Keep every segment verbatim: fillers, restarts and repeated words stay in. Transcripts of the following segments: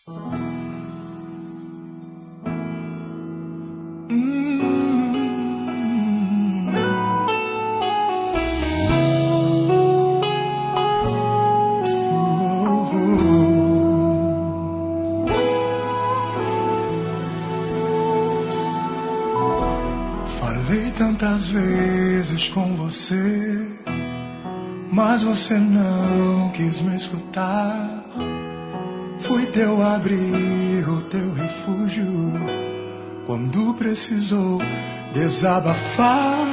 Falei tantas vezes com você, mas você não quis me escutar. Fui teu abrigo, teu refúgio, quando precisou desabafar.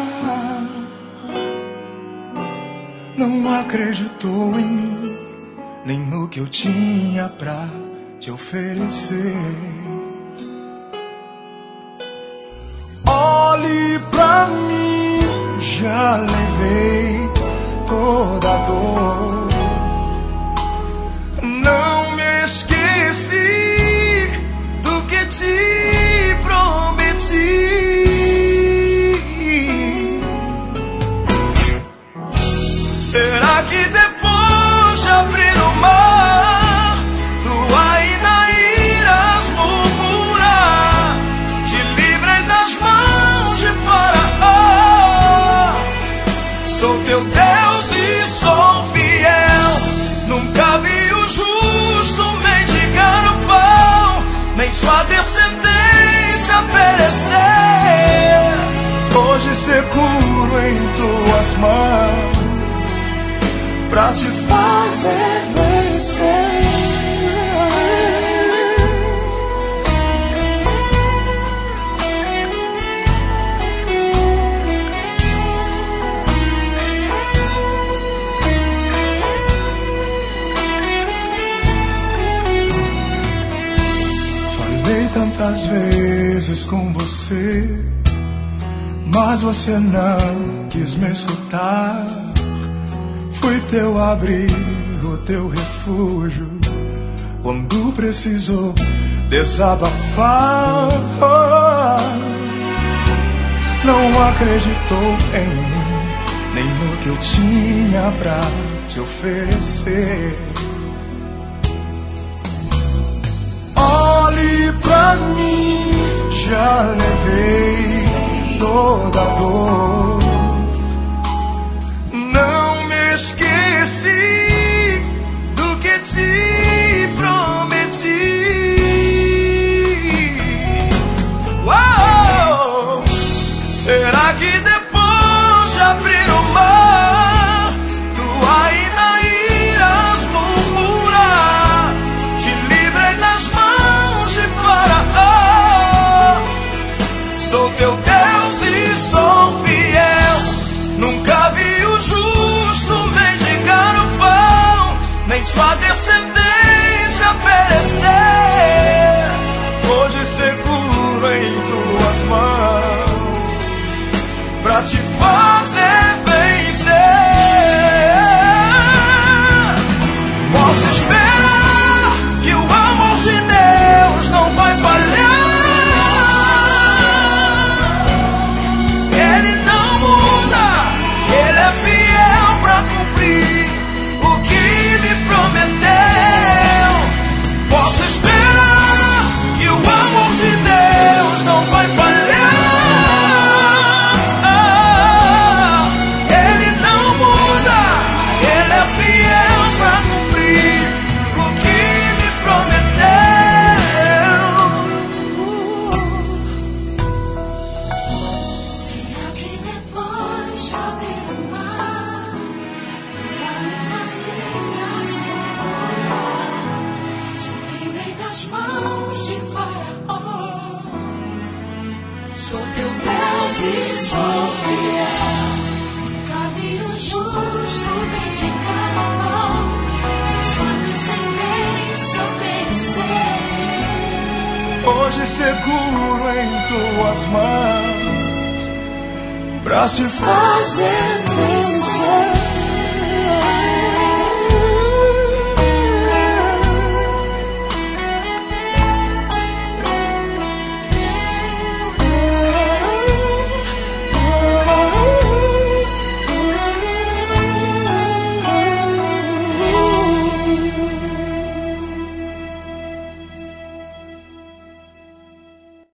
Não acreditou em mim, nem no que eu tinha pra te oferecer. Olhe pra mim, já levei toda a dor. Não me esqueci do que te prometi. Será que depois de abrir o mar, tu ainda irás murmurar? Te livrei das mãos de Faraó. Sou teu Deus e sou fiel. Nunca vi o justo mendigar o pão, nem sua descendência perecer. Hoje seguro em tuas mãos, pra te fazer vencer. Falei tantas vezes com você, mas você não quis me escutar. Fui teu abrigo, teu refúgio, quando precisou desabafar. Não acreditou em mim, nem no que eu tinha pra te oferecer. Olhe pra mim, já levei toda a dor. Esqueci do que te prometi. Uou! Será que depois de abrir o mar, tu ainda irás murmurar? Te livrei das mãos de Faraó. Sou teu Deus e sou fiel. Nunca vi o justo mendigar o pão, nem sua descendência perecer. Hoje seguro em tuas mãos, pra te fazer vencer. Posso esperar que o amor de Deus não vai falhar. Ele não muda, Ele é fiel pra cumprir o que me prometeu. Posso esperar que o amor de Deus não vai falhar. Ele não muda, Ele é fiel pra cumprir o que me prometeu. Será que depois de abrir o mar, tu ainda irás murmurar? Te livrei das mãos de Faraó. Sou teu Deus e sou fiel. Nunca vi o justo mendigar o pão, e sua descendência perecer. Hoje seguro em tuas mãos, pra te fazer vencer.